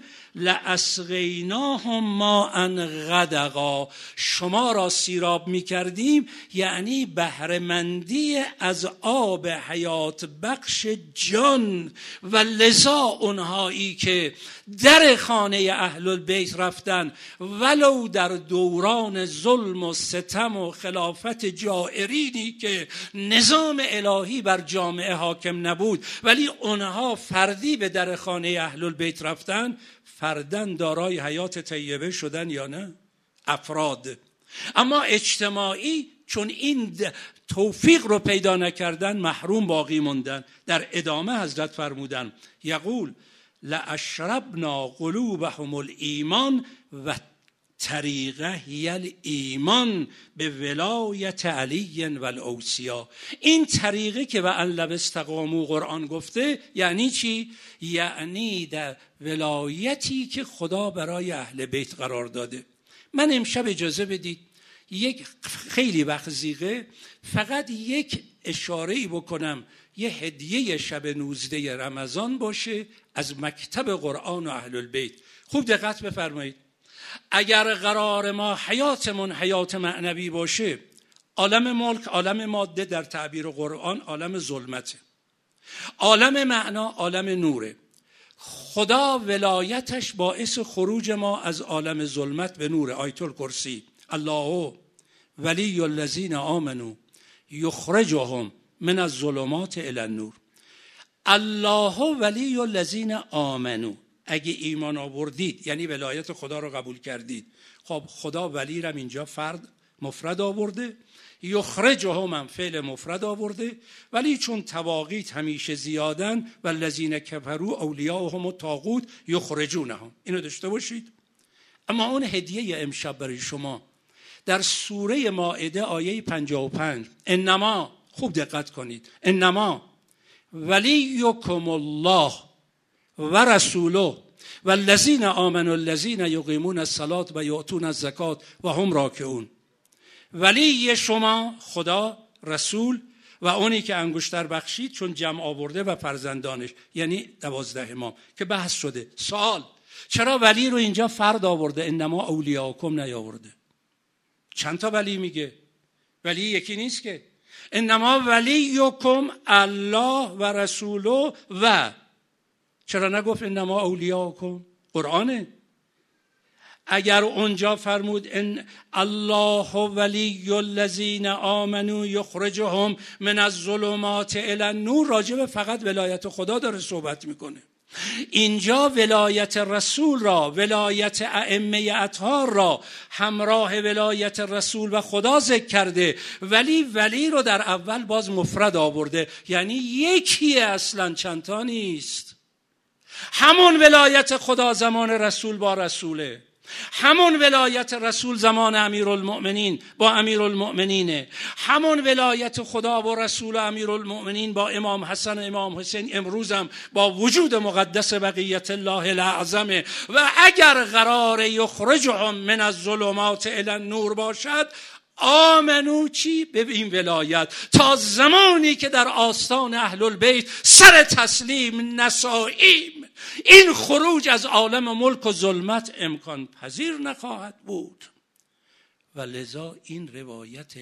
A: لاسقیناهم ماء غدقا، شما را سیراب میکردیم، یعنی بهره‌مندی از آب حیات بخش جان. و لذا اونهایی که در خانه اهل البیت رفتن ولو در دوران ظلم و ستم و خلافت جائرینی که نظام الهی بر جامعه حاکم نبود، ولی اونها فردی به در خانه اهل البیت رفتن، فردن دارای حیات طیبه شدن یا نه؟ افراد. اما اجتماعی چون این توفیق رو پیدا نکردن محروم باقی موندن. در ادامه حضرت فرمودن یقول لاشربنا قلوبهم الایمان و طریقه هی الایمان به ولایت علی و الاوصیا. این طریقه که و ان لو استقاموا قرآن گفته یعنی چی؟ یعنی در ولایتی که خدا برای اهل بیت قرار داده. من امشب اجازه بدید یک خیلی وقت زیغه فقط یک اشاره‌ای بکنم، یه هدیه شب 19 رمضان باشه از مکتب قرآن و اهل البیت. خوب دقت بفرمایید. اگر قرار ما حیاتمون حیات معنوی باشه، عالم ملک، عالم ماده در تعبیر قرآن عالم ظلمته، عالم معنا عالم نوره. خدا ولایتش باعث خروج ما از عالم ظلمت به نور. آیت الکرسی الله ولی الذین آمنوا یخرجهم من الظلمات الی النور. الله ولی الذین آمنوا، اگه ایمان آوردید یعنی ولایت خدا رو قبول کردید. خب خدا ولی رم اینجا فرد مفرد آورده، یخرجهم هم فعل مفرد آورده، ولی چون تواقیت همیشه زیادن و الذین کفروا اولیاءهم الطاغوت یخرجونهم، اینو داشته باشید. اما اون هدیه امشب برای شما در سوره مائده آیه 55 انما، خوب دقت کنید، انما ولیکم الله و رسوله و الذین آمنوا الذین یقیمون الصلاة و یؤتون الزکات و هم راکعون. ولی شما خدا، رسول و اونی که انگشتر بخشید، چون جمع آورده و فرزندانش، یعنی 12 امام که بحث شده. سوال چرا ولی رو اینجا فرد آورده، انما اولیاءکم نیاورده؟ چند تا ولی میگه؟ ولی یکی نیست که. انما ولیکم الله و رسوله و، چرا نگفت انما اولیاءکم؟ قرآنه. اگر اونجا فرمود ان الله ولی الذین آمنوا یخرجهم من الظلمات الی النور، راجب فقط ولایت خدا داره صحبت میکنه. اینجا ولایت رسول را، ولایت ائمه اطهار را همراه ولایت رسول و خدا ذکر کرده، ولی رو در اول باز مفرد آورده، یعنی یکیه، اصلا چندتا نیست. همون ولایت خدا زمان رسول با رسوله، همون ولایت رسول زمان امیرالمؤمنین با امیرالمؤمنینه، همون ولایت خدا و رسول امیرالمؤمنین با امام حسن و امام حسین امروزم با وجود مقدس بقیت الله الاعظم. و اگر قرار یخرجهم من الظلمات الی النور باشد، آمنو چی؟ به این ولایت. تا زمانی که در آستان اهل البیت سر تسلیم نساییم، این خروج از عالم ملک و ظلمت امکان پذیر نخواهد بود. و لذا این روایت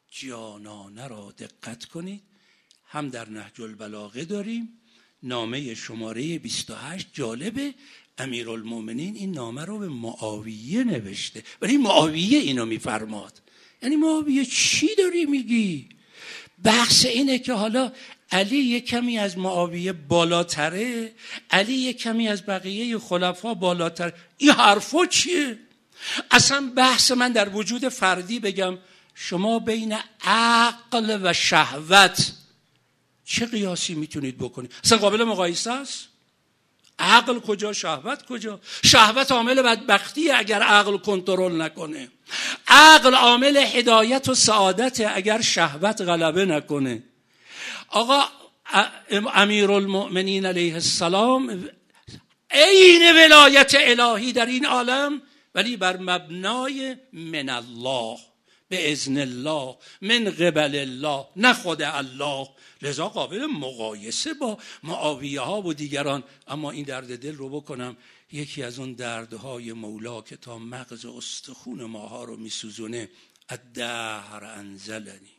A: جانانه را دقت کنید، هم در نهج البلاغه داریم، نامه شماره 28. جالبه امیرالمومنین این نامه رو به معاویه نوشته، ولی معاویه اینو میفرماد. یعنی معاویه چی داری میگی؟ بحث اینه که حالا علی یک کمی از معاویه بالاتره، علی یک کمی از بقیه خلفا بالاتر. این حرفا چیه؟ اصلا بحث من در وجود فردی بگم شما بین عقل و شهوت چه قیاسی میتونید بکنید؟ اصلا قابل مقایسه است؟ عقل کجا، شهوت کجا؟ شهوت عامل بدبختیه اگر عقل کنترل نکنه، عقل عامل هدایت و سعادت اگر شهوت غلبه نکنه. آقا امیرالمؤمنین علیه السلام عین ولایت الهی در این عالم، ولی بر مبنای من الله، به اذن الله، من قبل الله، نه خود الله. لذا قابل مقایسه با معاویه ها و دیگران. اما این درد دل رو بکنم، یکی از اون دردهای مولا که تا مغز استخون ماها رو میسوزونه، الدهر انزلنی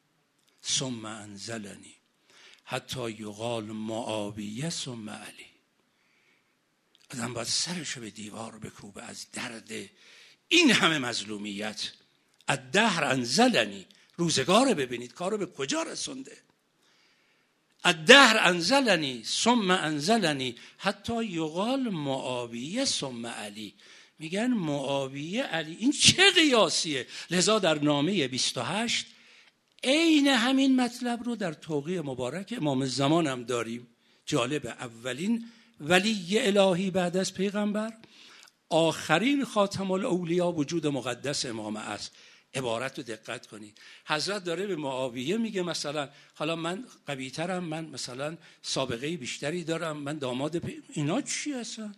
A: ثم انزلنی حتی یقال معاویه ثم علی. آدم باید سرشو به دیوار بکوبه از درد این همه مظلومیت. الدهر انزلنی، روزگار ببینید کارو به کجا رسونده. الدهر انزلنی ثم انزلنی حتی یقال معاویه ثم علی. میگن معاویه علی، این چه قیاسیه؟ لذا در نامه 28 عین همین مطلب رو در توقیع مبارک امام زمان هم داریم. جالب، اولین ولی الهی بعد از پیغمبر، آخرین خاتم الاولیا وجود مقدس امام است. عبارت رو دقت کنید. حضرت داره به معاویه میگه مثلا حالا من قوی‌ترم، من مثلا سابقه بیشتری دارم، من داماد اینا چی هستن؟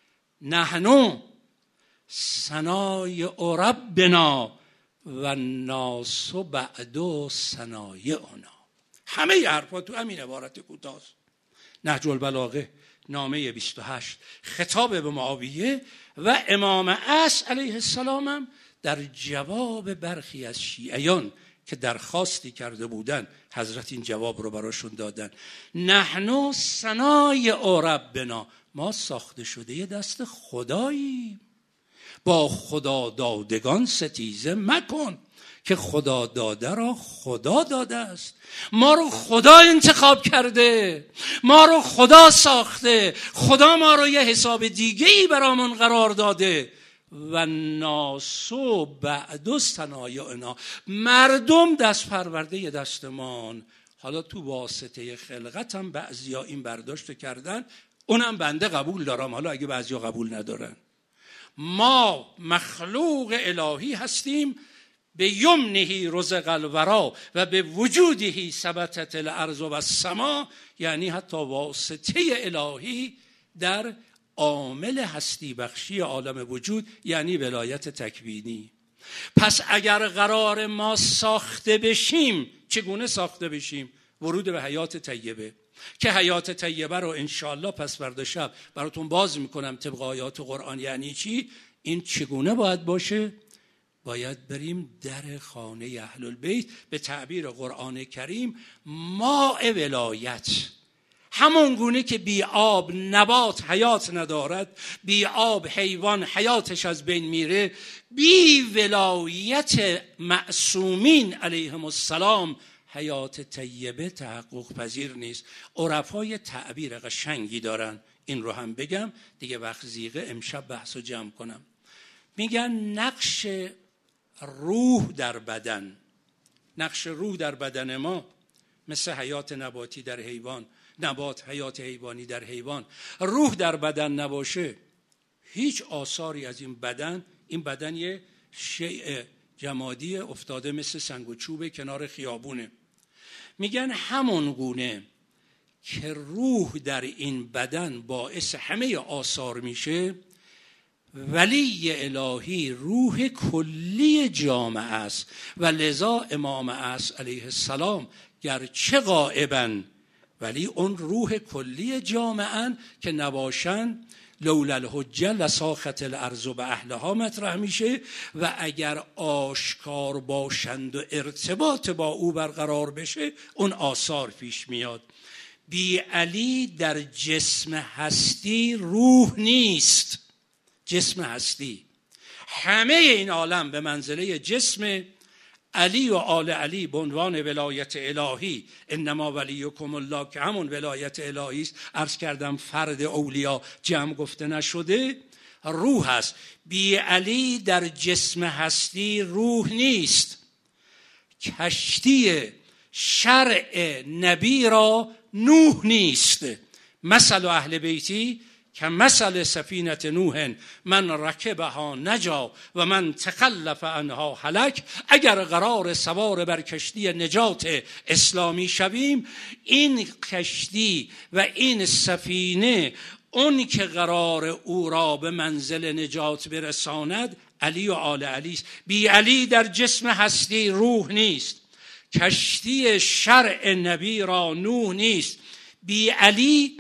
A: نحنو صنایع ربنا و الناس بعد صنایعنا. همه حرفا تو همین عبارت کوتاه. نهج البلاغه نامه 28 خطاب به معاویه و امام عصر علیه السلام هم در جواب برخی از شیعیان که درخواستی کرده بودن، حضرت این جواب رو براشون دادن. نحنو صنایع ربنا، ما ساخته شده دست خداییم، با خدا دادگان ستیزه مکن که خدا داده را خدا داده است. ما رو خدا انتخاب کرده، ما رو خدا ساخته، خدا ما رو یه حساب دیگه‌ای برامون قرار داده. و ناسو بعد صنایعنا، مردم دست پرورده دستمان. حالا تو واسطه خلقت هم بعضیا این برداشت کردن، اونم بنده قبول دارم. حالا اگه بعضیا قبول ندارن، ما مخلوق الهی هستیم، به یمنه رزق الورا و به وجوده ثبتت الارض و السما. یعنی حتی واسطه الهی در عامل هستی بخشی عالم وجود، یعنی ولایت تکوینی. پس اگر قرار ما ساخته بشیم، چگونه ساخته بشیم؟ ورود به حیات طیبه، که حیات طیبه رو انشاءالله پس فردا شب براتون باز میکنم طبق آیات قرآن. یعنی چی؟ این چگونه باید باشه؟ باید بریم در خانه اهل البیت، به تعبیر قرآن کریم ماء ولایت. همون گونه که بی آب نبات حیات ندارد، بی آب حیوان حیاتش از بین میره، بی ولایت معصومین علیهم السلام حیات طیبه تحقق پذیر نیست. عرفای تعبیر قشنگی دارن، این رو هم بگم دیگه وقت زیغه، امشب بحثو جمع کنم. میگن نقش روح در بدن، نقش روح در بدن ما مثل حیات نباتی در حیوان، نبات حیات حیوانی در حیوان. روح در بدن نباشه، هیچ آثاری از این بدن یه شیء جمادی افتاده مثل سنگ و چوب کنار خیابونه. میگن همون گونه که روح در این بدن باعث همه آثار میشه، ولی الهی روح کلی جامعه است. و لذا امام عصر علیه السلام گرچه غائبن، ولی اون روح کلی جامعه که نباشن لولا الحجه لساخت الارض به اهلها مطرح میشه و اگر آشکار باشند و ارتباط با او برقرار بشه اون آثار پیش میاد. بی علی در جسم هستی روح نیست. جسم هستی همه این عالم به منزله جسم. علی و آل علی به عنوان ولایت الهی، انما ولیکم الله که همون ولایت الهی است، عرض کردم فرد اولیا جمع گفته نشده، روح است. بی علی در جسم هستی روح نیست. کشتی شرع نبی را نوح نیست. مثل اهل بیتی که مثل سفینه نوح من رکبها نجا و من تخلف عنها هلک. اگر قرار سوار بر کشتی نجات اسلامی شویم، این کشتی و این سفینه اون که قرار او را به منزل نجات برساند علی و آل علی است. بی علی در جسم هستی روح نیست. کشتی شرع نبی را نوح نیست. بی علی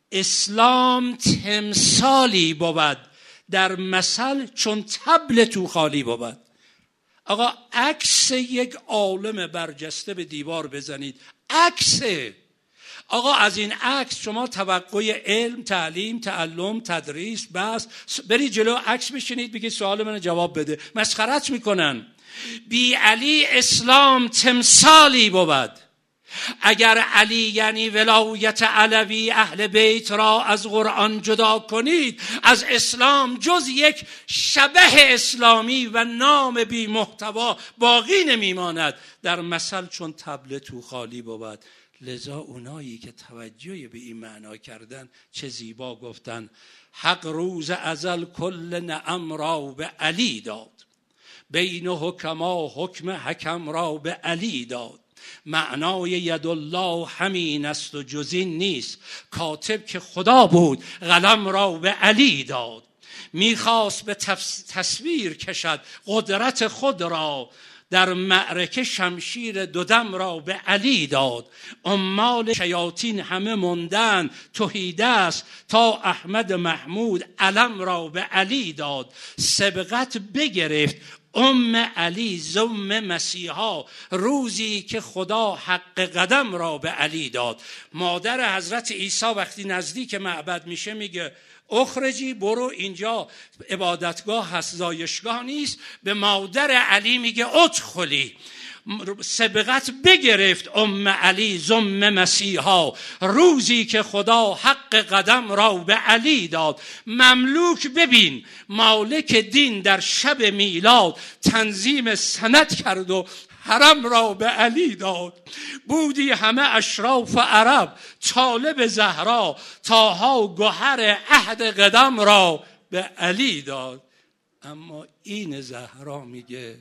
A: اسلام تمثالی بود در مثل چون طبل تو خالی بود. آقا عکس یک عالم برجسته به دیوار بزنید، عکس. آقا از این عکس شما توقع علم، تعلیم، تعلم، تدریس، بس بری جلو عکس بشینید بگید سوال من جواب بده، مسخرت میکنن. بی علی اسلام تمثالی بود. اگر علی یعنی ولایت علوی اهل بیت را از قرآن جدا کنید، از اسلام جز یک شبه اسلامی و نام بی محتوا باقی نمیماند. در مثل چون طبل تو خالی بود. لذا اونایی که توجه به این معنا کردن چه زیبا گفتن. حق روز ازل کل نعم را به علی داد، بین حکما حکم حکم را به علی داد. معنای یدالله همین است و جزین نیست. کاتب که خدا بود قلم را به علی داد. میخواست به تصویر کشد قدرت خود را، در معرکه شمشیر دودم را به علی داد. عمال شیاطین همه ماندند تهی دست، تا احمد محمود علم را به علی داد. سبقت بگرفت علی زم مسیحا، روزی که خدا حق قدم را به علی داد. مادر حضرت عیسی وقتی نزدیک معبد میشه میگه اخرجی، برو، اینجا عبادتگاه هست، زایشگاه نیست. به مادر علی میگه ادخلی. سبقت بگرفت علی زم مسیحا، روزی که خدا حق قدم را به علی داد. مملوک ببین مالک دین در شب میلاد، تنظیم سند کرد و حرم را به علی داد. بودی همه اشراف عرب طالب زهرا، تاها گوهر عهد قدم را به علی داد. اما این زهرا میگه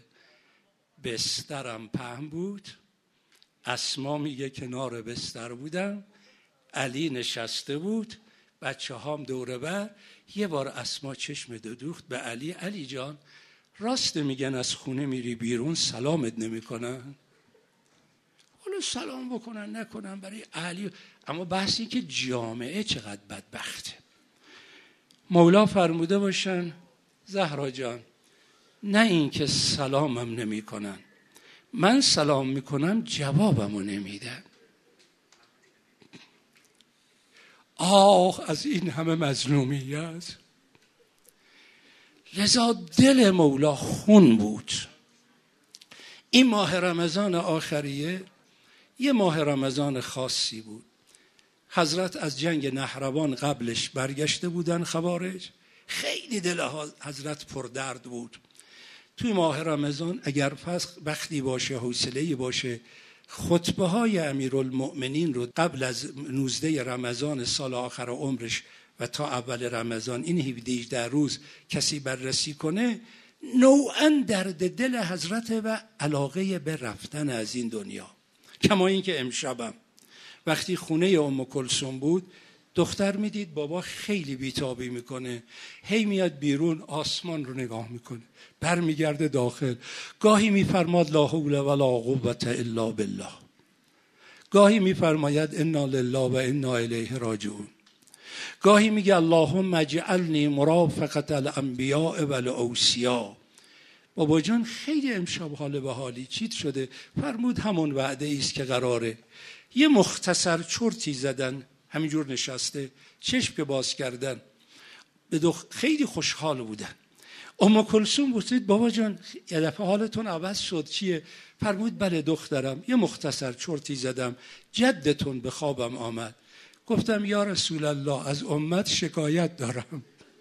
A: بسترم پهن بود، اسما میگه کنار بستر بودم، علی نشسته بود، بچه هام دوره بر. یه بار اسما چشم دوخت به علی، علی جان راست میگن از خونه میری بیرون سلامت نمیکنن؟ حالا سلام بکنن نکنن برای علی. اما بحثی که جامعه چقدر بدبخته. مولا فرموده باشن زهرا جان، نه این که سلامم نمی کنن، من سلام میکنم جوابمو نمیدن. آه از این همه مظلومیت. لذا دل مولا خون بود. این ماه رمضان آخریه یه ماه رمضان خاصی بود. حضرت از جنگ نهروان قبلش برگشته بودن خوارج، خیلی دل حضرت پردرد بود. توی ماه رمضان اگر وقتی باشه، حوصله‌ای باشه، خطبه های امیرالمؤمنین رو قبل از 19 رمضان سال آخر عمرش و تا اول رمضان این 17 روز کسی بررسی کنه، نوعاً درد دل حضرت و علاقه به رفتن از این دنیا. کما این که امشبم وقتی خونه ام کلثوم بود، دختر میدید بابا خیلی بیتابی میکنه، هی میاد بیرون آسمان رو نگاه میکنه، برمیگرده داخل، گاهی میفرماد لا حول ولا قوة الا بالله، گاهی میفرماید انا لله و انا الیه راجعون. گاهی میگه اللهم اجعلنی مرافقة الانبیاء والاوصیاء. بابا جان خیلی امشب حال به حالی چیت شده. فرمود همون وعده ایست که قراره. یه مختصر چرتی زدن، همینجور نشسته، چشم که باز کردن، خیلی خوشحال بودن. ام کلثوم پرسید بابا جان یه دفعه حالتون عوض شد چیه؟ فرمود بله دخترم، یه مختصر چرتی زدم، جدتون به خوابم آمد. گفتم یا رسول الله از امت شکایت دارم.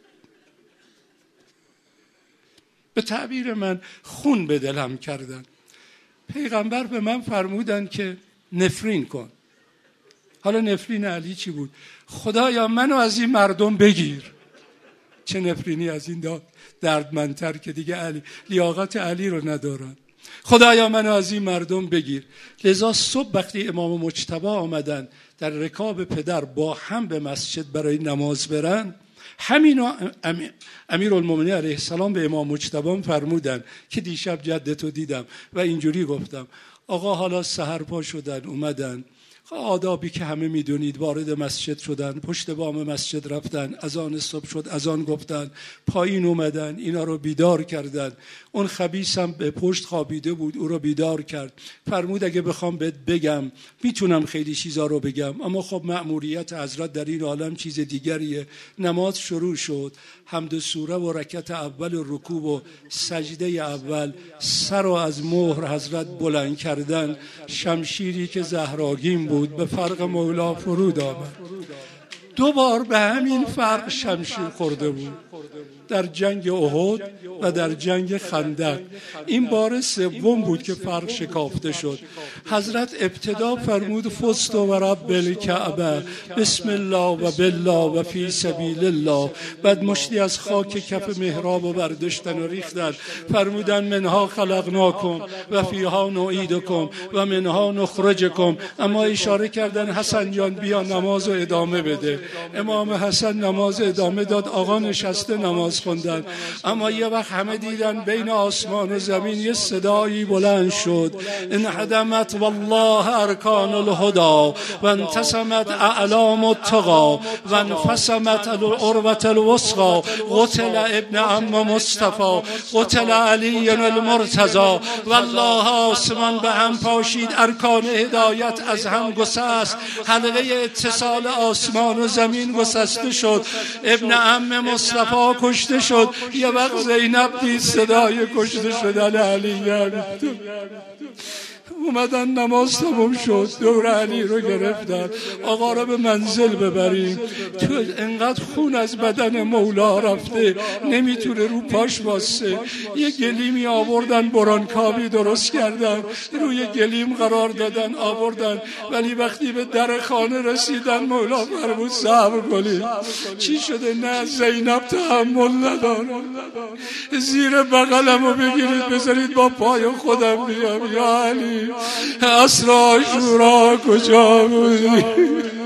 A: به تعبیر من خون به دلم کردن. پیغمبر به من فرمودن که نفرین کن. حالا نفرین علی چی بود؟ خدایا منو از این مردم بگیر. چه نفرینی از این دردمندتر که دیگه لیاقت علی رو ندارن. خدایا منو از این مردم بگیر. لذا صبح وقتی امام مجتبی آمدن در رکاب پدر با هم به مسجد برای نماز برن، همینو امیرالمومنین علیه السلام به امام مجتبی فرمودن که دیشب جدتو دیدم و اینجوری گفتم آقا حالا سحر پا شدن اومدن، آدابی که همه میدونید، وارد مسجد شدن، پشت بام مسجد رفتن، اذان صبح شد اذان گفتن، پایین اومدن، اینا رو بیدار کردن. اون خبیث هم به پشت خوابیده بود، او رو بیدار کرد. فرمود اگه بخوام بهت بگم میتونم خیلی چیزا رو بگم، اما خب مأموریت حضرت در این عالم چیز دیگریه. نماز شروع شد، حمد سوره و رکعت اول و رکوع و سجده اول، سر رو از مهر حضرت بلند کردن. شمشیری که زهراگین بود به فرق مولا فرود آمد. 2 بار به همین فرق شمشیر خورده بود، در جنگ احد و در جنگ خندق. این بار 3 بود که فرق شکافته شد. حضرت ابتدا فرمود فزت و رب الکعبه بسم الله و بالله و فی سبیل الله. بعد مشتی از خاک کف محراب و برداشتن و ریختن. فرمودن منها خلقناکم و فیها نعیدکم و منها نخرجکم. اما اشاره کردن حسن جان بیا نماز رو ادامه بده. امام حسن نماز ادامه داد، آقا نشسته نماز خوندن. اما یه وقت همه دیدن بین آسمان و زمین یه صدایی بلند شد، انهدمت والله ارکان الهدى و انتسمت اعلام التقى و انفسمت العروة الوثقى قتل ابن عم مصطفى قتل علی المرتضی. والله آسمان به هم پاشید، ارکان هدایت از هم گسست، حلقه اتصال آسمان و زمین گسسته شد. ابن عم مصطفی کشته شد. یه وقت زینب دید صدای کشته شدن علی، اومدن نماز تموم شد، دور علی رو گرفتن، آقا رو به منزل ببریم. تو انقدر خون از بدن مولا رفته نمیتونه رو پاش واسه. یه گلیمی آوردن، برانکابی درست کردن، روی گلیم قرار دادن آوردن. ولی وقتی به در خانه رسیدن مولا فرمود صبر کنید. چی شده؟ نه زینب تحمل نداره، زیر بغلمو بگیرید بذارید با پای خودم بیام. یا علی اسرا شورا کجا بودی؟